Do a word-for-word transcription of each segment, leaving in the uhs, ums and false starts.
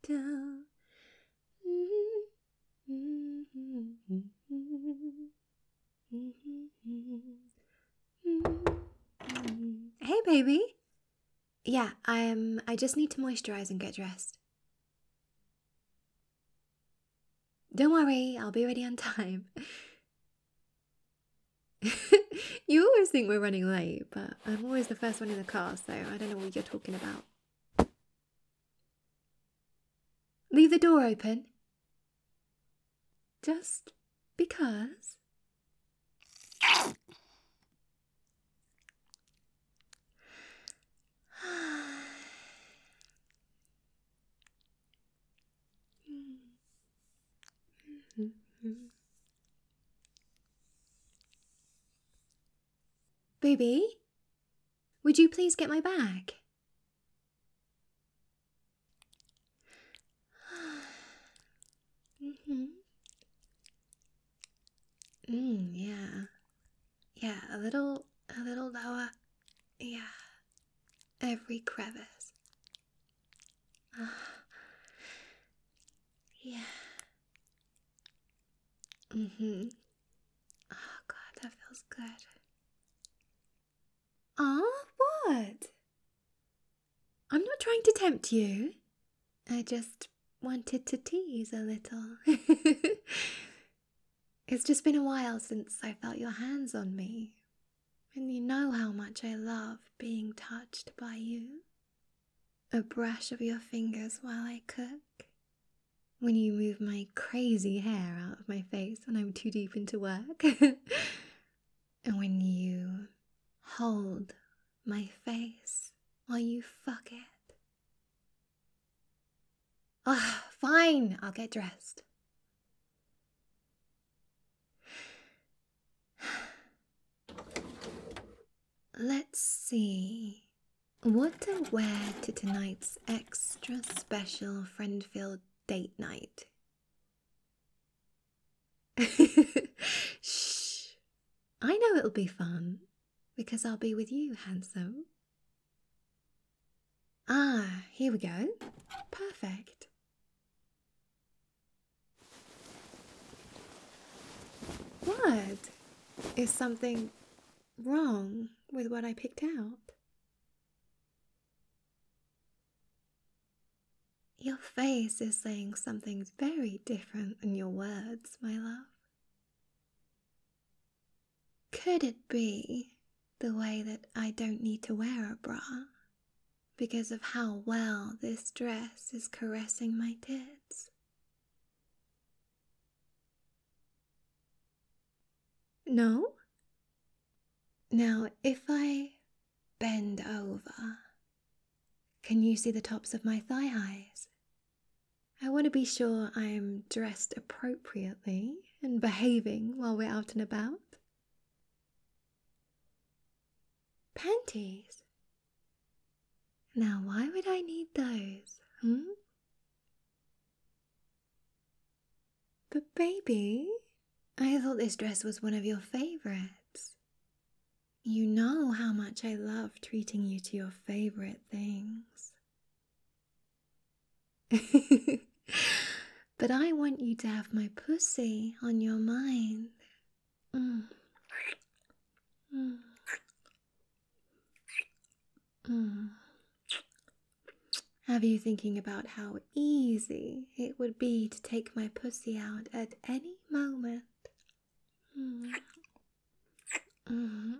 down. Hey, baby. Yeah, I um, I just need to moisturize and get dressed. Don't worry, I'll be ready on time. You always think we're running late, but I'm always the first one in the car, so I don't know what you're talking about. Leave the door open. Just because. Baby, would you please get my bag? Mm-hmm. Mm, yeah. Yeah, a little, a little lower. Yeah. Every crevice. Yeah. Mm-hmm. Oh, God, that feels good. Ah, what? I'm not trying to tempt you. I just wanted to tease a little. It's just been a while since I felt your hands on me. And you know how much I love being touched by you. A brush of your fingers while I cook. When you move my crazy hair out of my face when I'm too deep into work. And when you hold my face while you fuck it. Ah, fine, I'll get dressed. Let's see what to wear to tonight's extra special friend-filled date night. Shh. I know it'll be fun because I'll be with you, handsome. Ah, here we go. Perfect. What? Is something wrong with what I picked out? Your face is saying something very different than your words, my love. Could it be the way that I don't need to wear a bra because of how well this dress is caressing my tits? No? Now, if I bend over, can you see the tops of my thigh highs? I want to be sure I'm dressed appropriately and behaving while we're out and about. Panties? Now, why would I need those, hmm? But baby, I thought this dress was one of your favorites. You know how much I love treating you to your favorite things. But I want you to have my pussy on your mind. Mm. Mm. Mm. Have you thinking about how easy it would be to take my pussy out at any moment? Mm. Mm.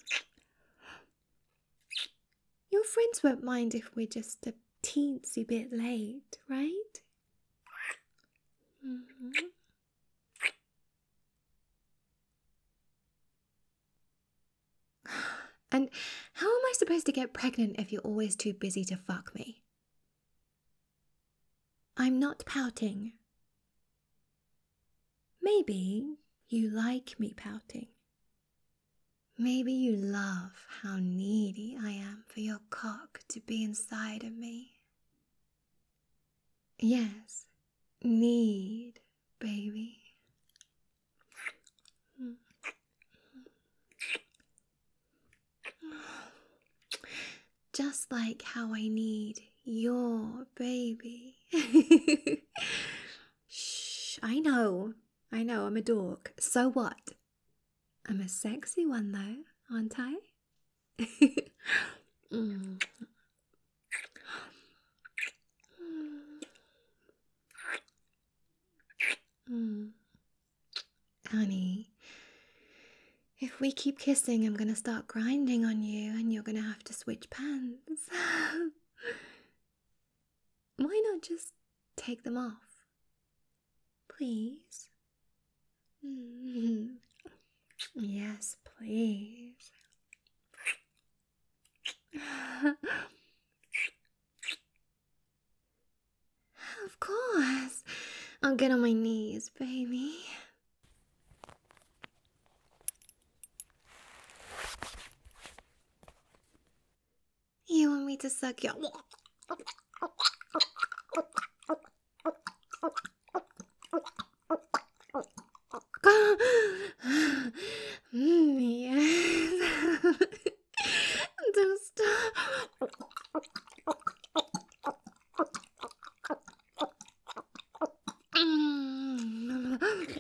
Your friends won't mind if we're just a teensy bit late, right? Mm-hmm. And how am I supposed to get pregnant if you're always too busy to fuck me? I'm not pouting. Maybe you like me pouting. Maybe you love how needy I am for your cock to be inside of me. Yes, need, baby. Just like how I need your baby. Shh, I know. I know, I'm a dork. So what? I'm a sexy one, though, aren't I? Mm. Mm. Honey, if we keep kissing, I'm gonna start grinding on you and you're gonna have to switch pants. Why not just take them off? Please? Mm. Yes, please. Of course. I'll get on my knees, baby. You want me to suck your... Mm, yes. Don't stop. Mm.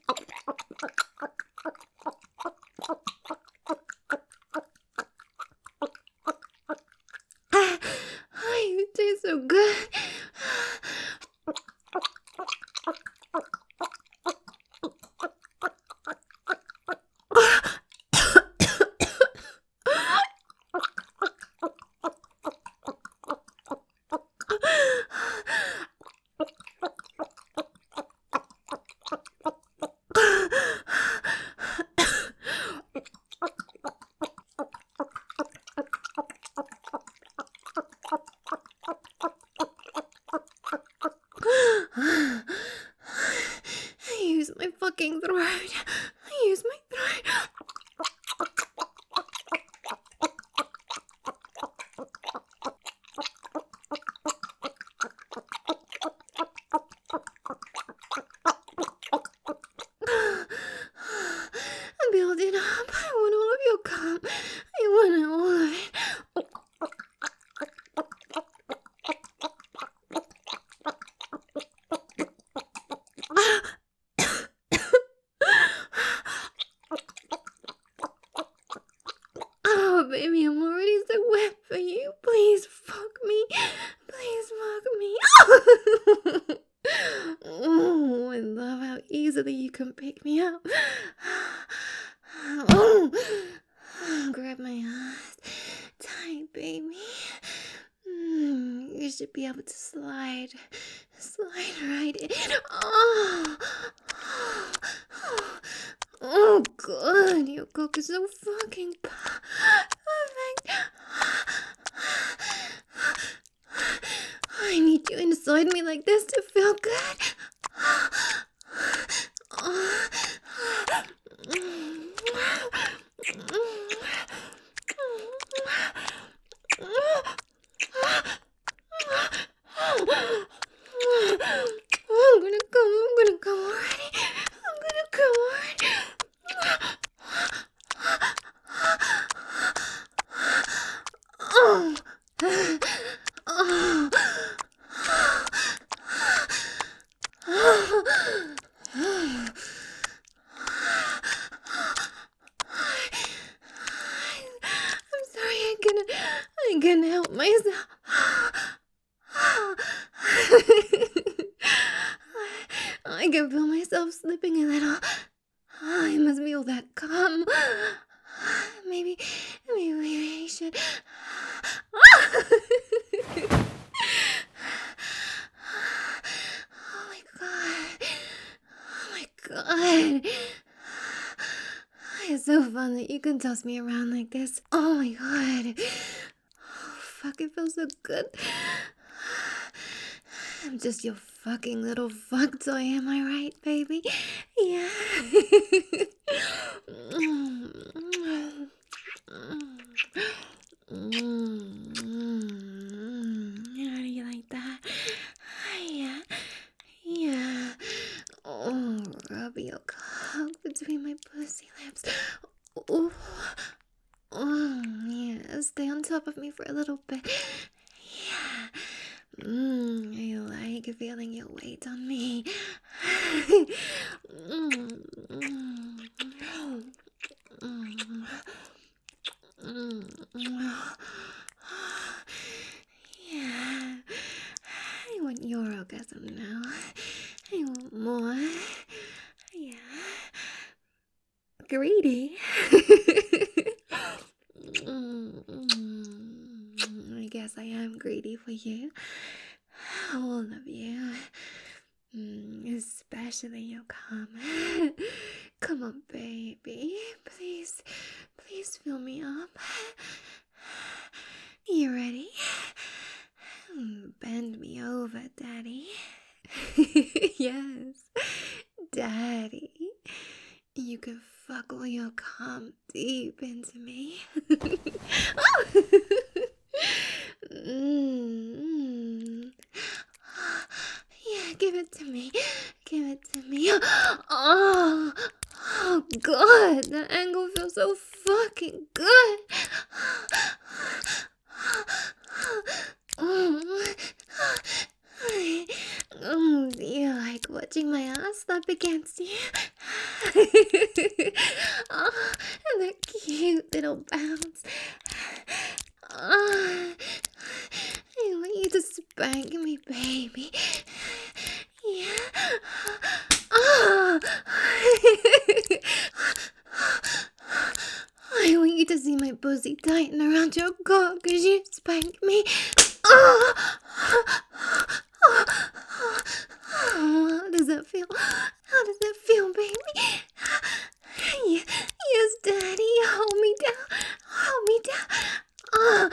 Ah, you taste so good. I use my fucking throat. I use my throat. I'm building up. I want all of your cum. I want all of it. Oh, baby, I'm already so wet for you. Please fuck me. Please fuck me. Oh, I love how easily you can pick me up. Oh, grab my ass tight, baby. Mm, you should be able to slide, slide right in. Oh, oh, oh God, your cock is so fucking perfect. I need you inside me like this to feel good. I'm gonna come, I'm gonna come already. I'm gonna come already. Oh. Oh. I'm sorry, I couldn't, I couldn't help myself. I can feel myself slipping a little. I must be all that calm. Maybe, maybe we should. Oh my god. Oh my god. It's so fun that you can toss me around like this. Oh my god. Oh, fuck, it feels so good. I'm just your fucking little fuck toy, am I right, baby? Yeah. How do you like that? Yeah. Yeah. Oh, rub your cock between my pussy lips. Oh. Oh, yeah. Stay on top of me for a little bit. Yeah. Mmm, I like like feeling your weight on me. Yeah, I want your orgasm now. I want more. Yeah, greedy. I guess I am greedy for you. All of you. Mm, especially your cum. Come on, baby. Please, please fill me up. You ready? Mm, Bend me over, Daddy. Yes, Daddy. You can fuck all your cum deep into me. mm. Yeah, give it to me. Give it to me. Oh, oh God, that angle feels so fucking good. Oh, do you like watching my ass slap against you? Oh, and that cute little bounce. Oh, I want you to spank me, baby. Yeah. Oh. I want you to see my pussy tighten around your cock as you spank me. Oh. How does that feel? How does that feel, baby? Yes, Daddy, hold me down. Hold me down. Oh.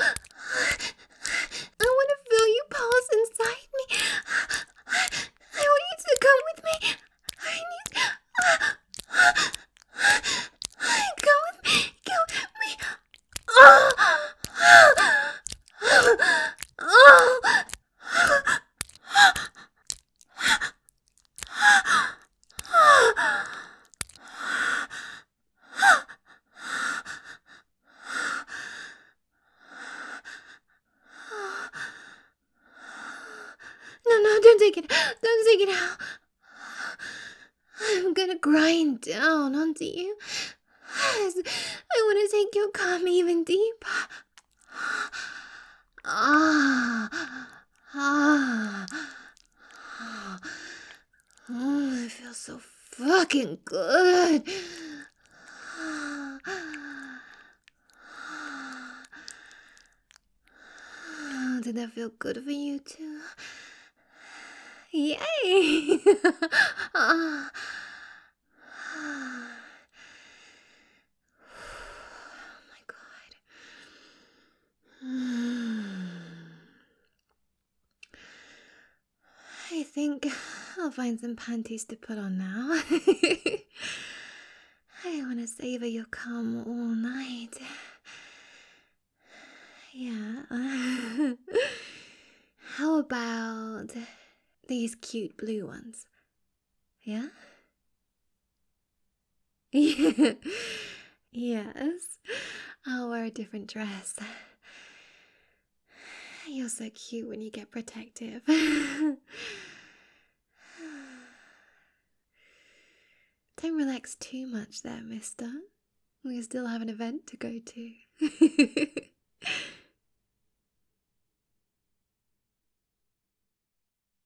I want to feel you pulse inside me. I want you to come with me. I need. Come with me. Come with me. Oh. Oh. No, no, don't take it. Don't take it out. I'm gonna grind down onto you. I want to take your cum even deeper. Ah, ah, ah. Oh, it feels so fucking good. Did that feel good for you too? Yay! Ah. Oh my God. I think I'll find some panties to put on now. I want to savor your cum all night. Yeah. How about these cute blue ones? Yeah? Yes. I'll wear a different dress. You're so cute when you get protective. Don't relax too much there, mister. We still have an event to go to.